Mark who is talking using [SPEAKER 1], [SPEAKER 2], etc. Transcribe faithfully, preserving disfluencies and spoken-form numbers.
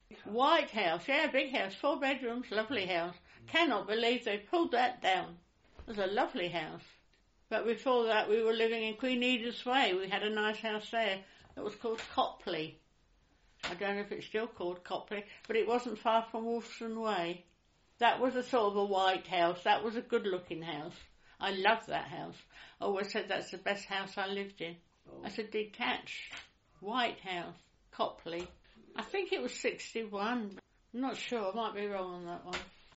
[SPEAKER 1] White house, yeah, big house, four bedrooms, lovely house. Cannot believe they pulled that down. It was a lovely house. But before that we were living in Queen Edith's Way. We had a nice house there. It was called Copley. I don't know if it's still called Copley, but it wasn't far from Wolfson Way. That was a sort of a white house. That was a good looking house. I loved that house. I always said that's the best house I lived in.
[SPEAKER 2] Oh.
[SPEAKER 1] That's a detached white house, Copley. I think it was sixty-one. I'm not sure. I might be wrong on that one.